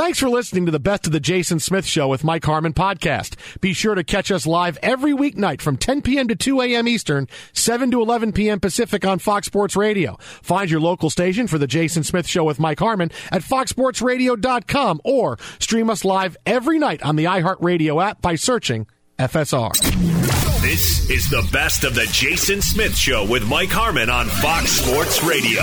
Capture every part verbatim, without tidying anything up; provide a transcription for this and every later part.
Thanks for listening to the Best of the Jason Smith Show with Mike Harmon podcast. Be sure to catch us live every weeknight from ten p.m. to two a.m. Eastern, seven to eleven p.m. Pacific on Fox Sports Radio. Find your local station for the Jason Smith Show with Mike Harmon at fox sports radio dot com or stream us live every night on the iHeartRadio app by searching F S R. This is the Best of the Jason Smith Show with Mike Harmon on Fox Sports Radio.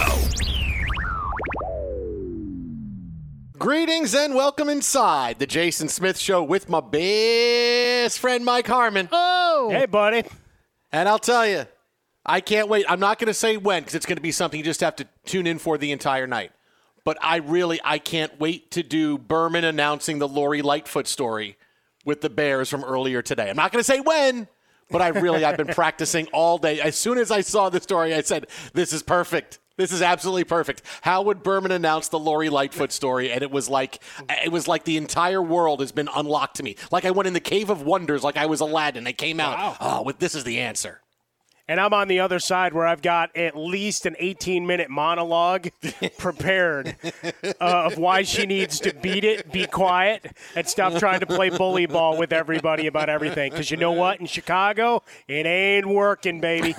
Greetings and welcome inside the Jason Smith Show with my best friend Mike Harmon. Oh! Hey, buddy. And I'll tell you, I can't wait. I'm not going to say when because it's going to be something you just have to tune in for the entire night. But I really, I can't wait to do Berman announcing the Lori Lightfoot story with the Bears from earlier today. I'm not going to say when, but I really, I've been practicing all day. As soon as I saw the story, I said, this is perfect. This is absolutely perfect. How would Berman announce the Lori Lightfoot story? And it was like it was like the entire world has been unlocked to me. Like I went in the Cave of Wonders, like I was Aladdin. I came out. Wow. Oh, with this is the answer. And I'm on the other side where I've got at least an eighteen-minute monologue prepared uh, of why she needs to beat it, be quiet, and stop trying to play bully ball with everybody about everything. Because you know what? In Chicago, it ain't working, baby.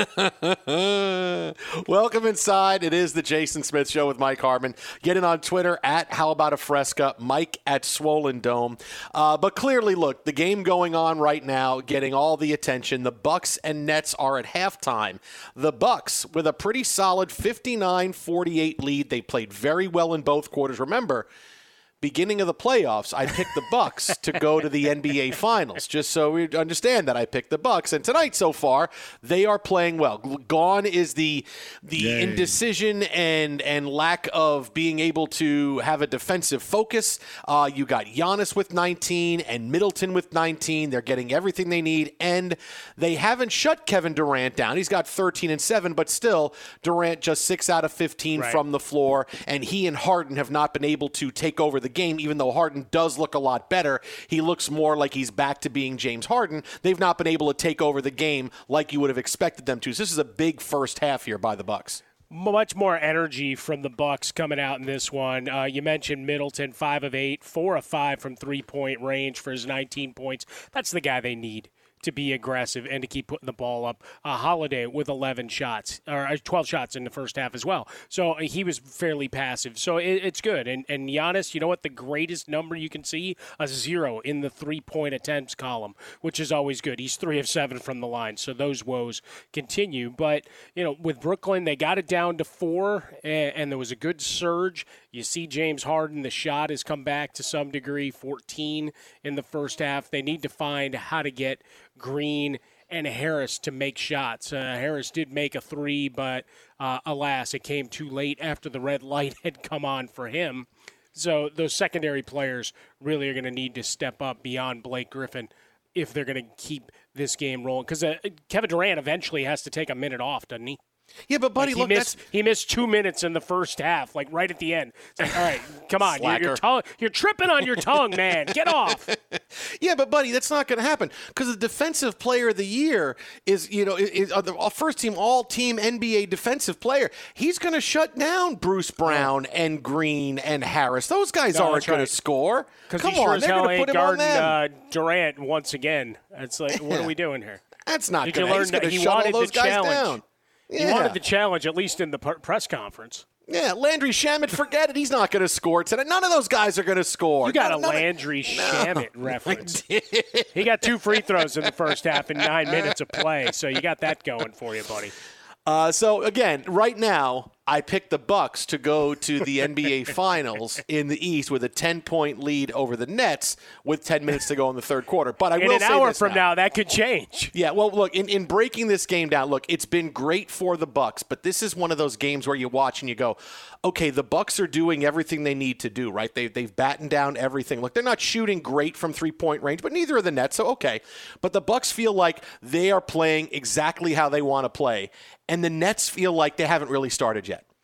Welcome inside. It is the Jason Smith Show with Mike Harmon. Get in on Twitter at How About a Fresca, Mike at Swollen Dome. Uh, but clearly, look, the game going on right now, getting all the attention. The Bucks and Nets are at halftime. The Bucks with a pretty solid fifty-nine forty-eight lead. They played very well in both quarters. Remember, beginning of the playoffs, I picked the Bucks to go to the N B A Finals, just so we understand that I picked the Bucks. And tonight, so far, they are playing well. Gone is the the Yay. indecision and and lack of being able to have a defensive focus. Uh, you got Giannis with nineteen and Middleton with nineteen. They're getting everything they need, and they haven't shut Kevin Durant down. He's got thirteen and seven, but still, Durant just six out of fifteen right. from the floor, and he and Harden have not been able to take over the game, even though Harden does look a lot better. He looks more like he's back to being James Harden. They've not been able to take over the game like you would have expected them to. So this is a big first half here by the Bucks. Much more energy from the Bucks coming out in this one. Uh, you mentioned Middleton, five of eight, four of five from three-point range for his nineteen points. That's the guy they need to be aggressive and to keep putting the ball up. Uh, Holiday with eleven shots, or twelve shots in the first half as well. So uh, he was fairly passive. So it, it's good. And, and Giannis, you know what? The greatest number you can see? A zero in the three-point attempts column, which is always good. He's three of seven from the line. So those woes continue. But, you know, with Brooklyn, they got it down to four, and, and there was a good surge. You see James Harden, the shot has come back to some degree, fourteen in the first half. They need to find how to get Green and Harris to make shots. Uh, Harris did make a three, but uh, alas, it came too late after the red light had come on for him. So those secondary players really are going to need to step up beyond Blake Griffin if they're going to keep this game rolling. Because uh, Kevin Durant eventually has to take a minute off, doesn't he? Yeah, but buddy, like he look, missed, that's... he missed two minutes in the first half, like right at the end. It's like, all right, come on, you're, you're, tongue, you're tripping on your tongue, man. Get off. Yeah, but buddy, that's not going to happen because the defensive player of the year is, you know, is, is the first team, all team N B A defensive player. He's going to shut down Bruce Brown and Green and Harris. Those guys no, aren't going right. to score. Come he sure on, as they're going to put him on them. Uh, Durant once again. It's like, what are we doing here? That's not going to. He's going to he shut all those guys challenge. down. Yeah. He wanted the challenge, at least in the press conference. Yeah, Landry Shamet, forget it. He's not going to score tonight. None of those guys are going to score. You got no, a Landry of, Shamet no, reference. He got two free throws in the first half in nine minutes of play, so you got that going for you, buddy. Uh, so, again, right now, I picked the Bucks to go to the N B A Finals in the East with a ten-point lead over the Nets with ten minutes to go in the third quarter. But I in will an say hour this from now. now, that could change. Yeah, well, look, in, in breaking this game down, look, it's been great for the Bucks, but this is one of those games where you watch and you go, okay, the Bucks are doing everything they need to do, right? They, they've battened down everything. Look, they're not shooting great from three-point range, but neither are the Nets, so okay. But the Bucks feel like they are playing exactly how they want to play, and the Nets feel like they haven't really started yet.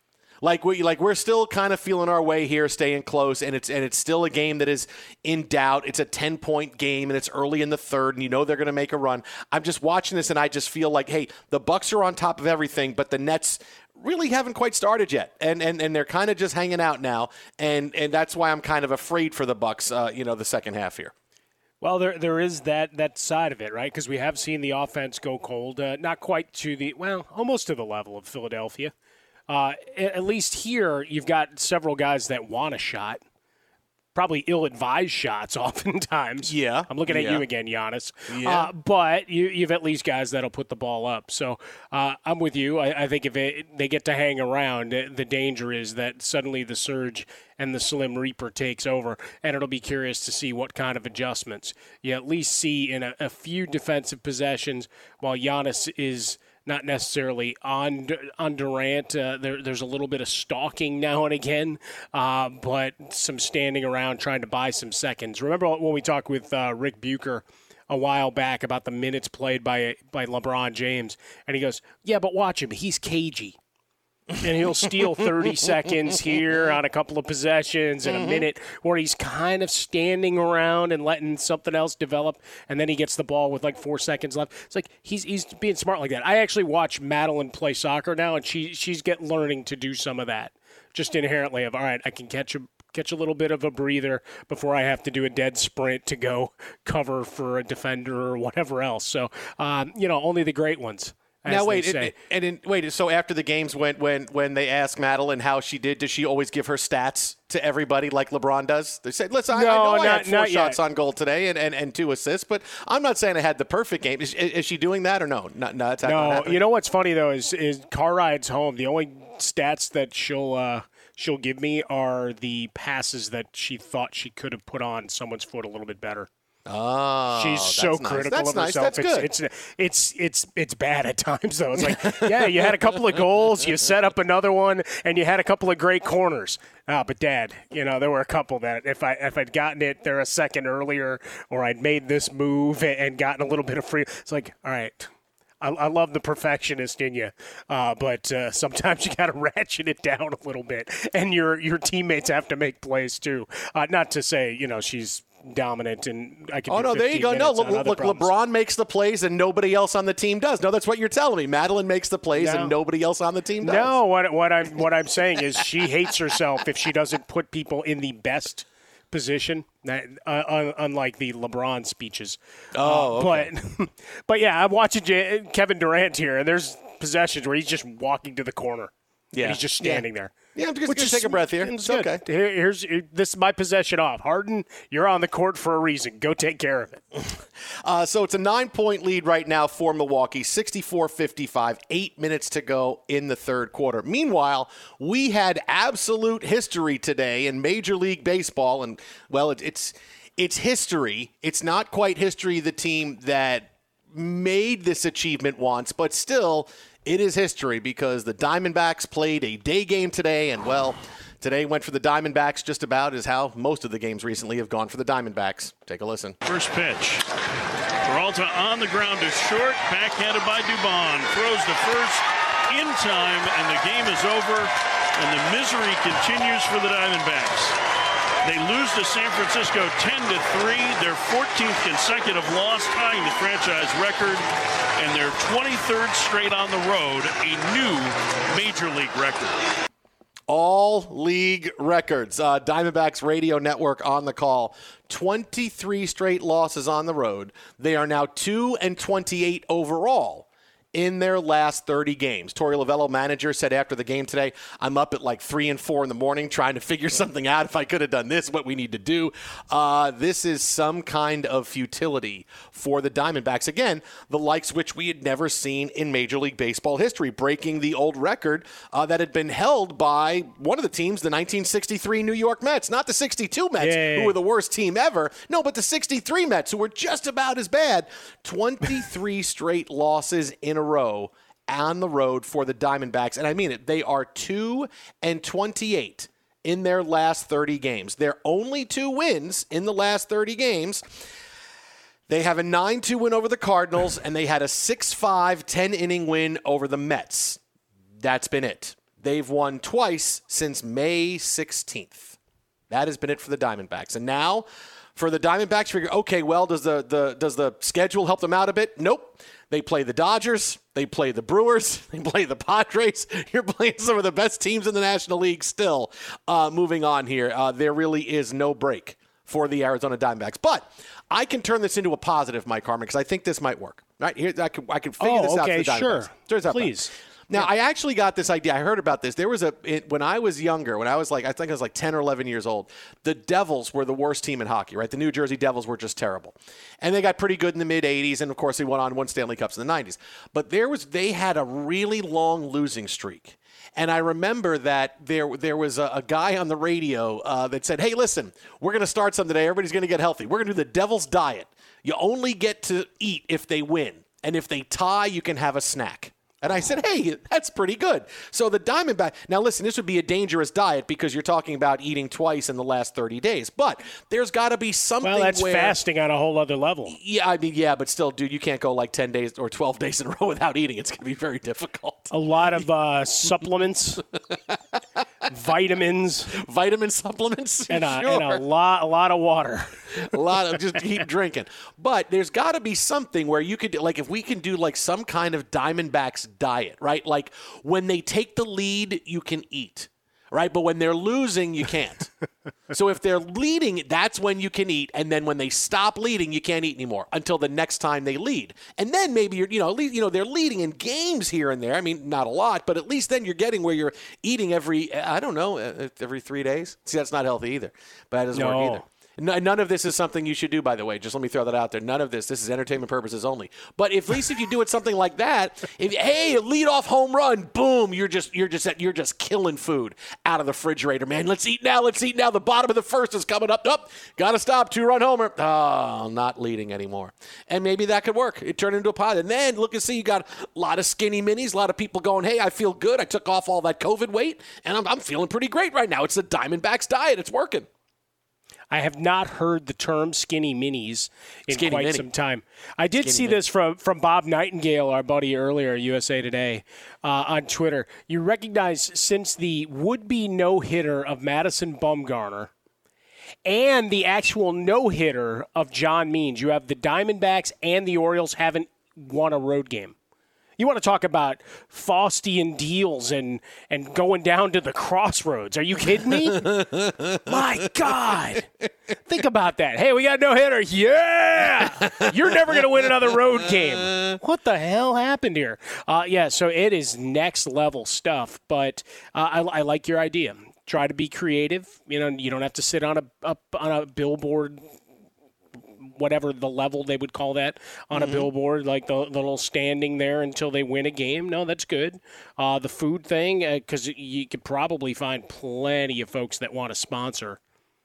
Like we like we're still kind of feeling our way here, staying close, and it's and it's still a game that is in doubt. It's a ten-point game, and it's early in the third, and you know they're going to make a run. I'm just watching this, and I just feel like, hey, the Bucks are on top of everything, but the Nets really haven't quite started yet, and and, and they're kind of just hanging out now, and and that's why I'm kind of afraid for the Bucks. Uh, you know, the second half here. Well, there there is that, that side of it, right? Because we have seen the offense go cold, uh, not quite to the, well, almost to the level of Philadelphia. Uh, at least here, you've got several guys that want a shot. Probably ill-advised shots oftentimes. Yeah. I'm looking at yeah. you again, Giannis. Yeah. Uh, but you, you've at least guys that'll put the ball up. So uh, I'm with you. I, I think if it, they get to hang around, the danger is that suddenly the surge and the Slim Reaper takes over, and it'll be curious to see what kind of adjustments you at least see in a, a few defensive possessions while Giannis is – not necessarily on on Durant. Uh, there, there's a little bit of stalking now and again, uh, but some standing around trying to buy some seconds. Remember when we talked with uh, Rick Bucher a while back about the minutes played by by LeBron James, and he goes, yeah, but watch him. He's cagey. And he'll steal thirty seconds here on a couple of possessions and a minute where he's kind of standing around and letting something else develop, and then he gets the ball with like four seconds left. It's like he's he's being smart like that. I actually watch Madeline play soccer now, and she she's get learning to do some of that just inherently of, all right, I can catch a catch a little bit of a breather before I have to do a dead sprint to go cover for a defender or whatever else. So, um, you know, only the great ones. Now wait, it, and in, wait. So after the games, when when when they ask Madeline how she did, does she always give her stats to everybody like LeBron does? They say, "Listen, no, I, I know not, I had four shots yet. on goal today and, and, and two assists, but I'm not saying I had the perfect game." Is, is she doing that or no? No, no. That's no. You know what's funny though is is car rides home. The only stats that she'll uh, she'll give me are the passes that she thought she could have put on someone's foot a little bit better. Oh, she's so nice. critical that's of nice. herself. That's good. It's, it's it's it's it's bad at times though. It's like, yeah, you had a couple of goals, you set up another one, and you had a couple of great corners. Ah, but Dad, you know there were a couple that if I if I'd gotten it there a second earlier, or I'd made this move and gotten a little bit of free, it's like, all right. I, I love the perfectionist in you, uh, but uh, sometimes you got to ratchet it down a little bit, and your your teammates have to make plays too. Uh, not to say you know she's dominant and I can. Oh no, there you go. No, look, look problems. LeBron makes the plays and nobody else on the team does. No, that's what you're telling me. Madeline makes the plays no. and nobody else on the team does. No, what what I'm what I'm saying is she hates herself if she doesn't put people in the best position, uh, unlike the LeBron speeches. Oh, okay. But, but yeah, I'm watching J- Kevin Durant here, and there's possessions where he's just walking to the corner. Yeah. And he's just standing yeah. there. Yeah, I'm just going to take a breath here. It's good. okay. Here, here's here, this is my possession off. Harden, you're on the court for a reason. Go take care of it. Uh, so it's a nine-point lead right now for Milwaukee, sixty-four fifty-five, eight minutes to go in the third quarter. Meanwhile, we had absolute history today in Major League Baseball, and, well, it, it's it's history. It's not quite history the team that made this achievement wants, but still – it is history because the Diamondbacks played a day game today, and, well, today went for the Diamondbacks just about as how most of the games recently have gone for the Diamondbacks. Take a listen. First pitch. Peralta on the ground to short, backhanded by Dubon. Throws to first in time, and the game is over, and the misery continues for the Diamondbacks. They lose to San Francisco ten to three, their fourteenth consecutive loss, tying the franchise record, and their twenty-third straight on the road, a new Major League record. All league records. Uh, Diamondbacks Radio Network on the call. twenty-three straight losses on the road. They are now two and twenty-eight overall in their last thirty games. Torey Lovello, manager, said after the game today, I'm up at like three and four in the morning trying to figure something out. If I could have done this, what we need to do. Uh, this is some kind of futility for the Diamondbacks. Again, the likes which we had never seen in Major League Baseball history, breaking the old record uh, that had been held by one of the teams, the nineteen sixty-three New York Mets. Not the sixty-two Mets, Yay. who were the worst team ever. No, but the sixty-three Mets, who were just about as bad. twenty-three straight losses in a row on the road for the Diamondbacks, and I mean it. They are two and twenty-eight in their last thirty games. Their only two wins in the last thirty games. They have a nine two win over the Cardinals, and they had a six five ten-inning win over the Mets. That's been it. They've won twice since May sixteenth. That has been it for the Diamondbacks. And now for the Diamondbacks, figure, okay, well, does the, the does the schedule help them out a bit? Nope. They play the Dodgers. They play the Brewers. They play the Padres. You're playing some of the best teams in the National League still. Uh, moving on here, uh, there really is no break for the Arizona Diamondbacks. But I can turn this into a positive, Mike Harmon, because I think this might work. Right here, I can I can figure oh, this okay, out for the Diamondbacks. sure. Turns out, please. Now, I actually got this idea. I heard about this. There was a it, when I was younger, when I was like, I think I was like ten or eleven years old, the Devils were the worst team in hockey, right? The New Jersey Devils were just terrible. And they got pretty good in the mid eighties, and of course they went on won Stanley Cups in the nineties. But there was they had a really long losing streak. And I remember that there there was a, a guy on the radio uh, that said, hey, listen, we're going to start something today. Everybody's going to get healthy. We're going to do the Devil's Diet. You only get to eat if they win. And if they tie, you can have a snack. And I said, hey, that's pretty good. So the Diamondback, now listen, this would be a dangerous diet because you're talking about eating twice in the last thirty days. But there's got to be something Well, that's where, fasting on a whole other level. Yeah, I mean, yeah, but still, dude, you can't go like ten days or twelve days in a row without eating. It's going to be very difficult. A lot of uh, supplements, vitamins. Vitamin supplements? And a, sure. and a lot, a lot of water. A lot of just keep drinking. But there's got to be something where you could, like, if we can do like some kind of Diamondbacks diet, right? Like when they take the lead, you can eat, right? But when they're losing, you can't. So if they're leading, that's when you can eat. And then when they stop leading, you can't eat anymore until the next time they lead. And then maybe you're, you know, at least, you know, they're leading in games here and there. I mean, not a lot, but at least then you're getting where you're eating every, I don't know, every three days. See, that's not healthy either, but that doesn't No. work either. None of this is something you should do, by the way. Just let me throw that out there. None of this. This is entertainment purposes only. But if, at least if you do it something like that, if hey, a leadoff home run, boom, you're just you're just you're just killing food out of the refrigerator, man. Let's eat now. Let's eat now. The bottom of the first is coming up. Up, gotta stop. Two run homer. Oh, not leading anymore. And maybe that could work. It turned into a pot. And then look and see, you got a lot of skinny minis, a lot of people going, hey, I feel good. I took off all that COVID weight, and I'm I'm feeling pretty great right now. It's the Diamondbacks diet. It's working. I have not heard the term skinny minis in Skinny quite mini. some time. I did Skinny see mini. this from, from Bob Nightingale, our buddy earlier, U S A Today, uh, on Twitter. You recognize since the would-be no-hitter of Madison Bumgarner and the actual no-hitter of John Means, you have the Diamondbacks and the Orioles haven't won a road game. You want to talk about Faustian deals and, and going down to the crossroads. Are you kidding me? My God. Think about that. Hey, we got no hitter. Yeah. You're never going to win another road game. What the hell happened here? Uh, yeah, so it is next level stuff, but uh, I, I like your idea. Try to be creative. You know, you don't have to sit on a up on a billboard, whatever the level they would call that on a mm-hmm. billboard, like the, the little standing there until they win a game. No, that's good. Uh, the food thing, because uh, you could probably find plenty of folks that want to sponsor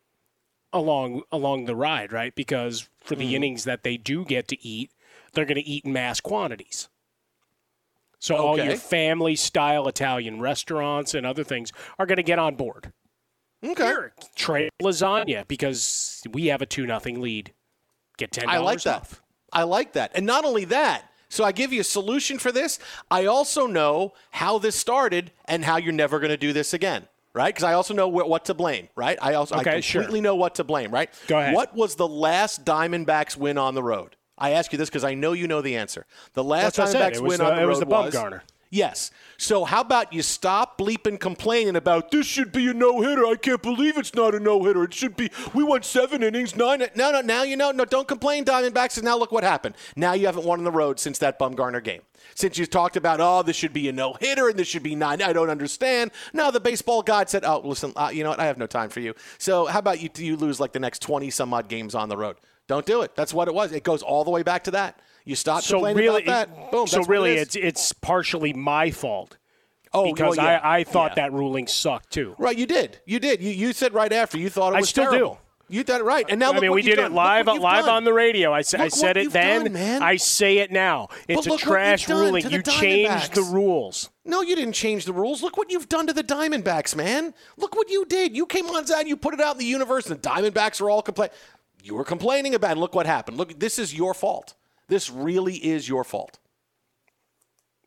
along along the ride, right? Because for the mm. innings that they do get to eat, they're going to eat in mass quantities. So okay. all your family-style Italian restaurants and other things are going to get on board. Okay. Here, trade lasagna because we have a two nothing lead. Get ten dollars I like that. off. I like that. And not only that, so I give you a solution for this. I also know how this started and how you're never going to do this again, right? Because I also know wh- what to blame, right? I also okay, I completely sure. know what to blame, right? Go ahead. What was the last Diamondbacks win on the road? I ask you this because I know you know the answer. The last That's Diamondbacks win the, on the it road was the Bumgarner. Yes. So how about you stop bleeping complaining about this should be a no-hitter. I can't believe it's not a no-hitter. It should be. We won seven innings, nine. No, no, now you know. No, don't complain, Diamondbacks. And now look what happened. Now you haven't won on the road since that Bumgarner game. Since you talked about, oh, this should be a no-hitter and this should be nine. I don't understand. Now the baseball god said, oh, listen, uh, you know what? I have no time for you. So how about you, you lose like the next twenty-some-odd games on the road? Don't do it. That's what it was. It goes all the way back to that. You stop so complaining really, about that. Boom. So that's really, it it's it's partially my fault. Oh, because well, yeah. I, I thought yeah. that ruling sucked too. Right, you did. You did. You you said right after you thought it I was still terrible. do. You did it right. And now I look mean, what we you've did done. it live Look what live done. on the radio. I, I Look said what it you've then. done, man. I say it now. It's But a look what trash you've done ruling. to the You changed Diamondbacks. the rules. No, you didn't change the rules. Look what you've done to the Diamondbacks, man. Look what you did. You came on side, you put it out in the universe, and the Diamondbacks are all complaining. You were complaining about it. Look what happened. Look, this is your fault. This really is your fault.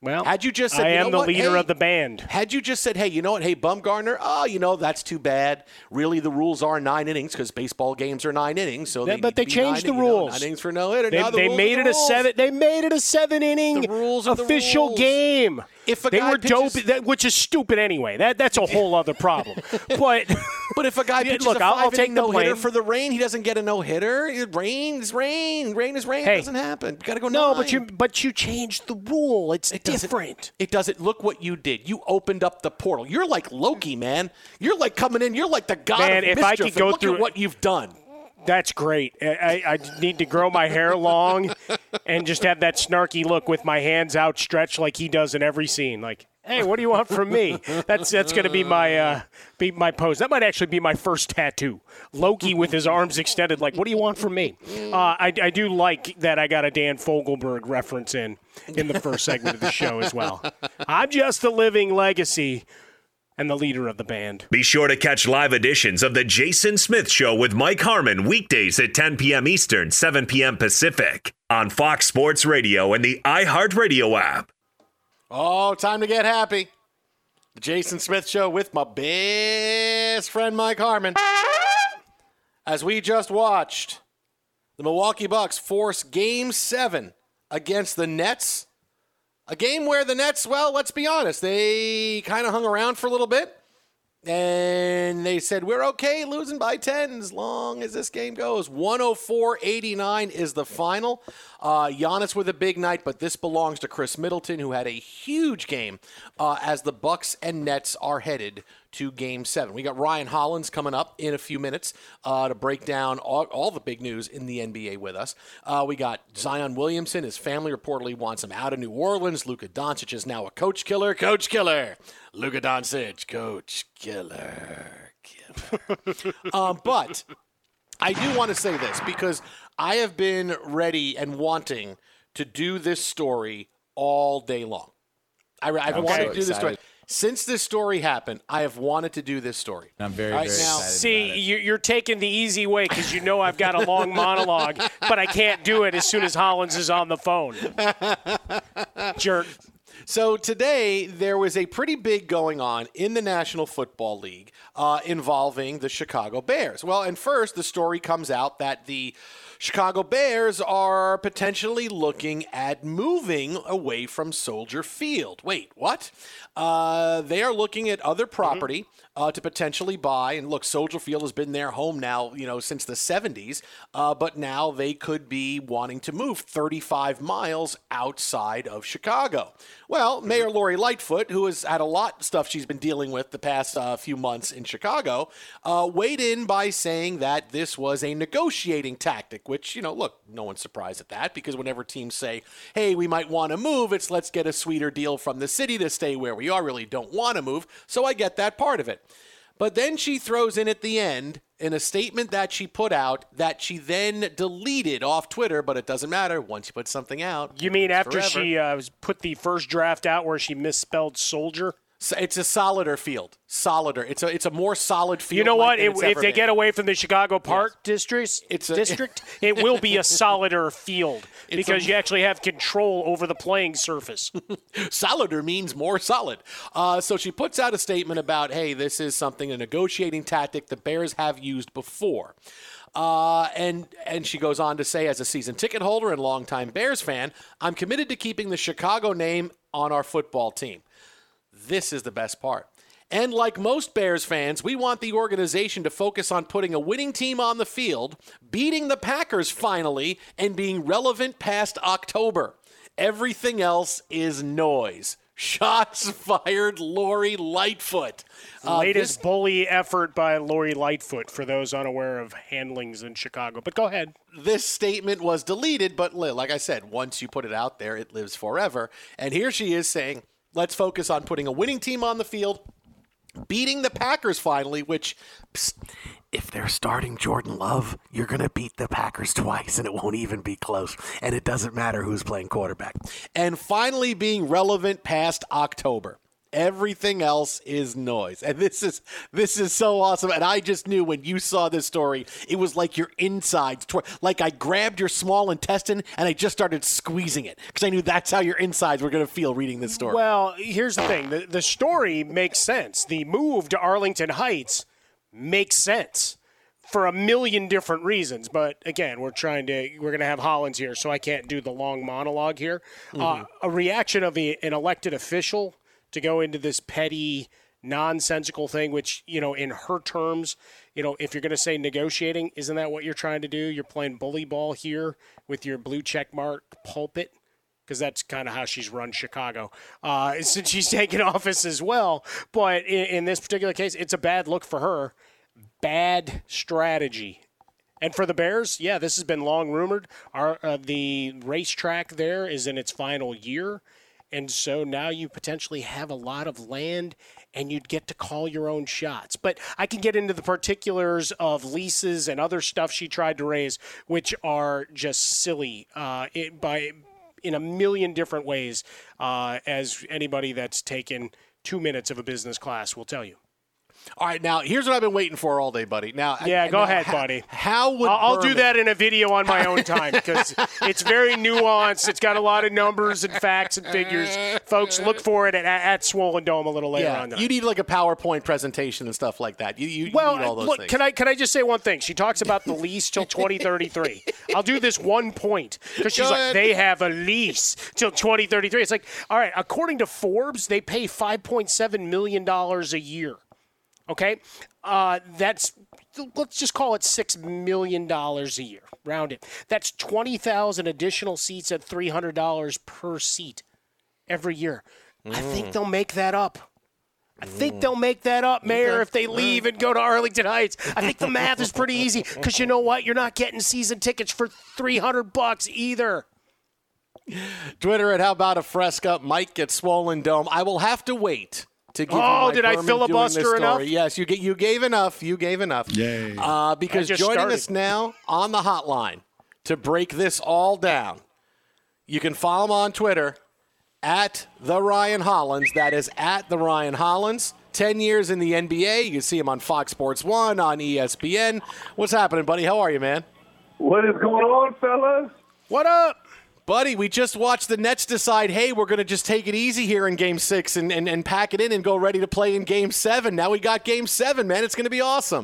Well, had you just said, I you am know the what? leader hey, of the band. Had you just said, hey, you know what? Hey, Bumgarner, oh, you know, that's too bad. Really, the rules are nine innings because baseball games are nine innings. So they yeah, But they changed the nine, rules. You know, nine innings for no hitter. They, now the they rules made are it the a rules. seven. They made it a seven inning The rules are the official rules. game. If a they guy were pitches, dope, that, which is stupid anyway. That that's a whole other problem. But but if a guy pitches look, a I'll, five I'll take the no hitter blame. for the rain, he doesn't get a no hitter. Rain is rain. Rain is rain. Hey, it doesn't happen. You got to go no, nine. but you but you changed the rule. It's It doesn't- different. It doesn't. Look what you did. You opened up the portal. You're like Loki, man. You're like coming in. You're like the god Man, of if mischief. I could and go look through at what you've done. That's great. I, I need to grow my hair long and just have that snarky look with my hands outstretched like he does in every scene. Like, hey, what do you want from me? That's that's going to be my uh, be my pose. That might actually be my first tattoo. Loki with his arms extended. Like, what do you want from me? Uh, I, I do like that I got a Dan Fogelberg reference in in the first segment of the show as well. I'm just a living legacy. And the leader of the band. Be sure to catch live editions of The Jason Smith Show with Mike Harmon weekdays at ten p.m. Eastern, seven p.m. Pacific on Fox Sports Radio and the iHeartRadio app. Oh, time to get happy. The Jason Smith Show with my best friend Mike Harmon. As we just watched the Milwaukee Bucks force Game seven against the Nets. A game where the Nets, well, let's be honest, they kind of hung around for a little bit. And they said, we're okay losing by ten as long as this game goes. one oh four eighty-nine is the final. Uh, Giannis with a big night, but this belongs to Chris Middleton, who had a huge game uh, as the Bucks and Nets are headed to Game seven. We got Ryan Hollins coming up in a few minutes uh, to break down all, all the big news in the N B A with us. Uh, we got Zion Williamson. His family reportedly wants him out of New Orleans. Luka Doncic is now a coach killer. Coach killer. Luka Doncic, coach killer. killer. um, but I do want to say this because I have been ready and wanting to do this story all day long. I, I've I'm wanted so to do this story. excited. Since this story happened, I have wanted to do this story. I'm very, Right very now- excited See, about it. you- you're taking the easy way because you know I've got a long monologue, but I can't do it as soon as Hollins is on the phone. Jerk. So today, there was a pretty big going on in the National Football League uh, involving the Chicago Bears. Well, and first, the story comes out that the Chicago Bears are potentially looking at moving away from Soldier Field. Wait, what? Uh, they are looking at other property uh, to potentially buy. And look, Soldier Field has been their home now, you know, since the seventies. Uh, but now they could be wanting to move thirty-five miles outside of Chicago. Well, Mayor Lori Lightfoot, who has had a lot of stuff she's been dealing with the past uh, few months in Chicago, uh, weighed in by saying that this was a negotiating tactic, which, you know, look, no one's surprised at that because whenever teams say, hey, we might want to move, it's let's get a sweeter deal from the city to stay where we are, really don't want to move. So I get that part of it. But then she throws in at the end in a statement that she put out that she then deleted off Twitter, but it doesn't matter. Once you put something out, You mean it's after forever. she uh, put the first draft out where she misspelled soldier? So it's a solider field. Solider. It's a it's a more solid field. You know what? than It, it's if ever they been. get away from the Chicago Park district, It's a- district, it will be a solider field It's because a- you actually have control over the playing surface. Solider means more solid. Uh, so she puts out a statement about, hey, this is something, a negotiating tactic the Bears have used before. Uh, and and she goes on to say, as a season ticket holder and longtime Bears fan, I'm committed to keeping the Chicago name on our football team. This is the best part. And like most Bears fans, we want the organization to focus on putting a winning team on the field, beating the Packers finally, and being relevant past October. Everything else is noise. Shots fired, Lori Lightfoot. Uh, Latest this- bully effort by Lori Lightfoot for those unaware of handlings in Chicago. But go ahead. This statement was deleted, but li- like I said, once you put it out there, it lives forever. And here she is saying, let's focus on putting a winning team on the field, beating the Packers finally, which, psst, if they're starting Jordan Love, you're going to beat the Packers twice, and it won't even be close. And it doesn't matter who's playing quarterback. And finally being relevant past October. Everything else is noise. And this is this is so awesome. And I just knew when you saw this story, it was like your insides, tw- like I grabbed your small intestine and I just started squeezing it because I knew that's how your insides were going to feel reading this story. Well, here's the thing. The, the story makes sense. The move to Arlington Heights makes sense for a million different reasons. But again, we're trying to, we're going to have Hollins here, so I can't do the long monologue here. Mm-hmm. Uh, a reaction of a, an elected official to go into this petty, nonsensical thing, which, you know, in her terms, you know, if you're going to say negotiating, isn't that what you're trying to do? You're playing bully ball here with your blue check mark pulpit, because that's kind of how she's run Chicago uh, since she's taken office as well. But in, in this particular case, it's a bad look for her. Bad strategy. And for the Bears, yeah, this has been long rumored. Our, uh, the racetrack there is in its final year. And so now you potentially have a lot of land and you'd get to call your own shots. But I can get into the particulars of leases and other stuff she tried to raise, which are just silly uh, it, by in a million different ways, uh, as anybody that's taken two minutes of a business class will tell you. All right, now here's what I've been waiting for all day, buddy. Now, yeah, go now, ahead, how, buddy. How would I'll, I'll Berman, do that in a video on my own time because it's very nuanced. It's got a lot of numbers and facts and figures. Folks, look for it at, at Swollen Dome a little later yeah, on. Tonight. You need like a PowerPoint presentation and stuff like that. You, you, well, you need all those look, things. can I can I just say one thing? She talks about the lease till twenty thirty-three. I'll do this one point because she's Go like, ahead. they have a lease till twenty thirty-three. It's like, all right, according to Forbes, they pay five point seven million dollars a year. Okay, uh, that's, let's just call it six million dollars a year, round it. That's twenty thousand additional seats at three hundred dollars per seat every year. Mm. I think they'll make that up. I think they'll make that up, Mayor, Okay. if they leave and go to Arlington Heights. I think the math is pretty easy because you know what? You're not getting season tickets for three hundred bucks either. Twitter at How About a Fresca. Mike at Swollen Dome. I will have to wait to give Oh, you my did I Berman filibuster doing this enough? story. Yes, you, get, you gave enough. You gave enough. Yay. Uh, because just joining started. us now on the hotline to break this all down, you can follow him on Twitter at the Ryan Hollins. That is at the Ryan Hollins. Ten years in the N B A. You can see him on Fox Sports One, on E S P N. What's happening, buddy? How are you, man? What is going on, fellas? What up? Buddy, we just watched the Nets decide, hey, we're going to just take it easy here in Game six and, and, and pack it in and go ready to play in Game seven. Now we got Game seven, man. It's going to be awesome.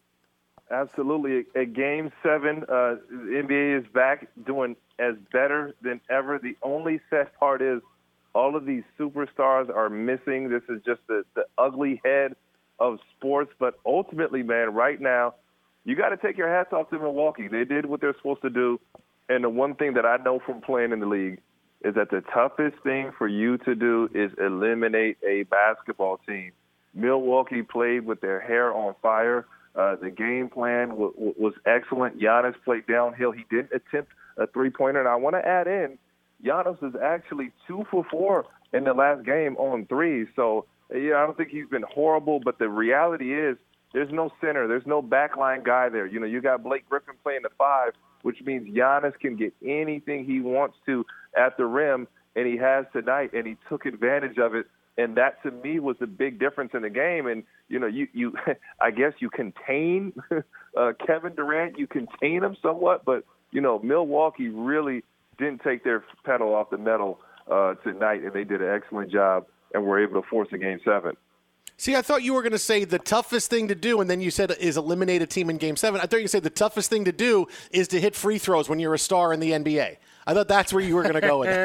Absolutely. At Game seven, uh, the N B A is back doing as better than ever. The only sad part is all of these superstars are missing. This is just the, the ugly head of sports. But ultimately, man, right now, you got to take your hats off to Milwaukee. They did what they're supposed to do. And the one thing that I know from playing in the league is that the toughest thing for you to do is eliminate a basketball team. Milwaukee played with their hair on fire. Uh, the game plan w- w- was excellent. Giannis played downhill. He didn't attempt a three-pointer. And I want to add in, Giannis is actually two for four in the last game on threes. So, yeah, I don't think he's been horrible, but the reality is there's no center. There's no backline guy there. You know, you got Blake Griffin playing the five, which means Giannis can get anything he wants to at the rim, and he has tonight, and he took advantage of it. And that, to me, was the big difference in the game. And, you know, you, you I guess you contain uh, Kevin Durant. You contain him somewhat. But, you know, Milwaukee really didn't take their pedal off the metal uh, tonight, and they did an excellent job and were able to force a Game seven. See, I thought you were going to say the toughest thing to do, and then you said is eliminate a team in Game seven. I thought you were going to say the toughest thing to do is to hit free throws when you're a star in the N B A. I thought that's where you were going to go with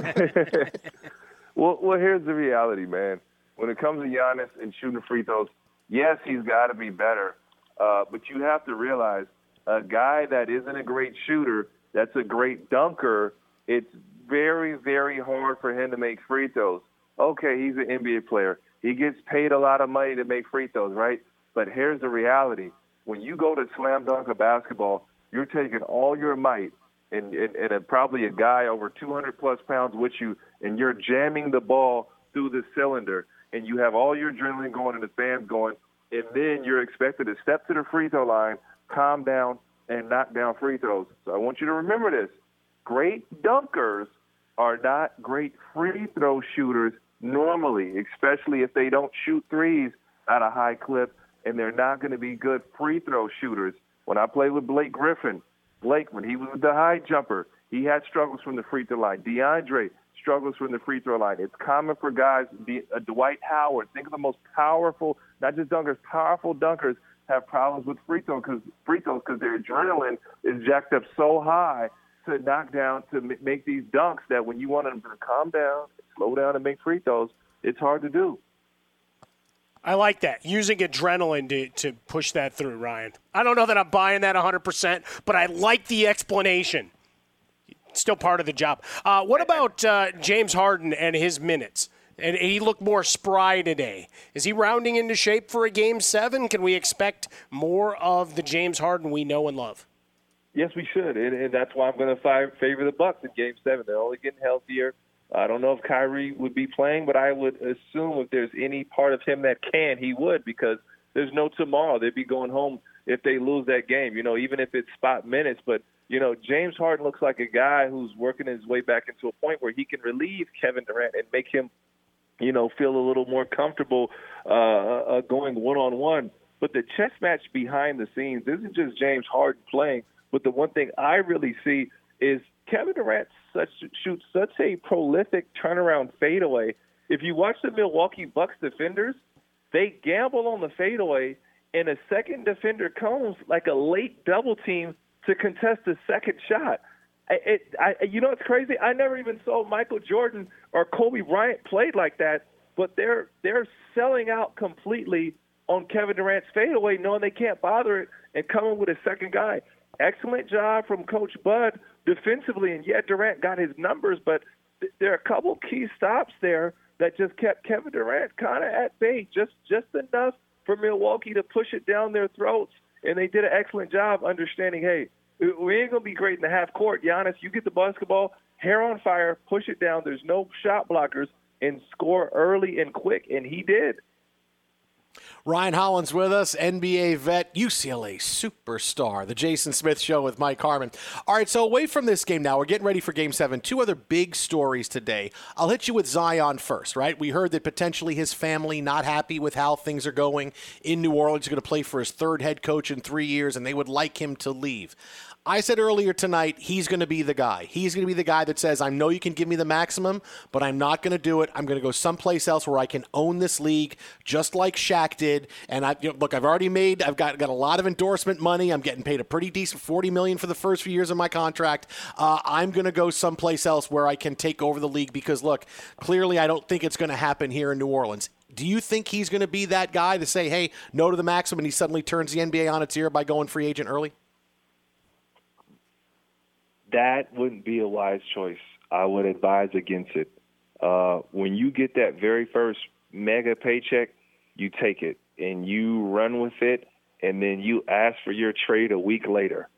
it. well, well, here's the reality, man. When it comes to Giannis and shooting free throws, yes, he's got to be better. Uh, but you have to realize a guy that isn't a great shooter, that's a great dunker, it's very, very hard for him to make free throws. Okay, he's an N B A player. He gets paid a lot of money to make free throws, right? But here's the reality. When you go to slam dunk a basketball, you're taking all your might and, and, and a, probably a guy over two hundred plus pounds with you, and you're jamming the ball through the cylinder, and you have all your adrenaline going and the fans going, and then you're expected to step to the free throw line, calm down, and knock down free throws. So I want you to remember this. Great dunkers are not great free throw shooters normally, especially if they don't shoot threes at a high clip, and they're not going to be good free throw shooters. When I played with Blake Griffin, Blake, when he was the high jumper, he had struggles from the free throw line. DeAndre struggles from the free throw line. It's common for guys, uh, Dwight Howard, think of the most powerful, not just dunkers, powerful dunkers have problems with free throws because free throws because their adrenaline is jacked up so high to knock down, to m- make these dunks that when you want them to calm down, slow down, and make free throws, it's hard to do. I like that, using adrenaline to, to push that through, Ryan. I don't know that I'm buying that one hundred percent, but I like the explanation. Still part of the job. Uh, what about uh, James Harden and his minutes? And he looked more spry today. Is he rounding into shape for a Game seven? Can we expect more of the James Harden we know and love? Yes, we should, and, and that's why I'm going to favor the Bucks in Game seven. They're only getting healthier. I don't know if Kyrie would be playing, but I would assume if there's any part of him that can, he would, because there's no tomorrow. They'd be going home if they lose that game, you know, even if it's spot minutes. But, you know, James Harden looks like a guy who's working his way back into a point where he can relieve Kevin Durant and make him, you know, feel a little more comfortable uh, uh, going one-on-one. But the chess match behind the scenes isn't just James Harden playing, but the one thing I really see is Kevin Durant such, shoots such a prolific turnaround fadeaway. If you watch the Milwaukee Bucks defenders, they gamble on the fadeaway, and a second defender comes like a late double team to contest the second shot. It, I, you know what's crazy? I never even saw Michael Jordan or Kobe Bryant played like that, but they're they're selling out completely on Kevin Durant's fadeaway, knowing they can't bother it and coming with a second guy. Excellent job from Coach Bud defensively, and yeah, Durant got his numbers, but th- there are a couple key stops there that just kept Kevin Durant kind of at bay, just just enough for Milwaukee to push it down their throats, and they did an excellent job understanding, hey, we ain't going to be great in the half court. Giannis, you get the basketball, hair on fire, push it down, there's no shot blockers, and score early and quick, and he did. Ryan Hollins with us, N B A vet, U C L A superstar, the Jason Smith Show with Mike Harmon. All right, so away from this game now, we're getting ready for Game seven. Two other big stories today. I'll hit you with Zion first, right? We heard that potentially his family not happy with how things are going in New Orleans. He's going to play for his third head coach in three years, and they would like him to leave. I said earlier tonight, he's going to be the guy. He's going to be the guy that says, I know you can give me the maximum, but I'm not going to do it. I'm going to go someplace else where I can own this league, just like Shaq did. And I, you know, look, I've already made, I've got, got a lot of endorsement money. I'm getting paid a pretty decent forty million dollars for the first few years of my contract. Uh, I'm going to go someplace else where I can take over the league because, look, clearly I don't think it's going to happen here in New Orleans. Do you think he's going to be that guy to say, hey, no to the maximum, and he suddenly turns the N B A on its ear by going free agent early? That wouldn't be a wise choice. I would advise against it. Uh, when you get that very first mega paycheck, you take it and you run with it, and then you ask for your trade a week later.